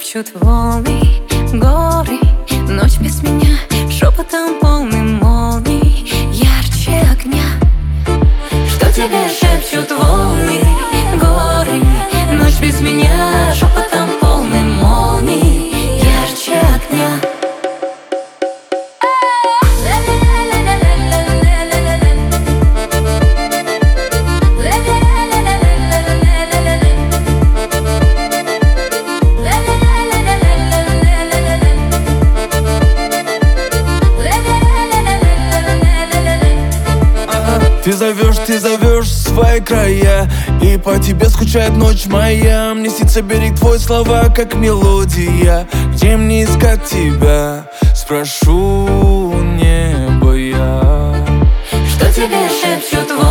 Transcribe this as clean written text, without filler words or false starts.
шепчут волны, горы. Ночь без меня шепотом полным молний, ярче огня. Что тебе шепчут волны, горы? Ночь без меня шепотом полным молний, ярче огня. Ты зовешь в свои края, и по тебе скучает ночь моя. Мне снится берег твой, слова как мелодия. Где мне искать тебя? Спрошу небо я. Что тебе шепчут волны?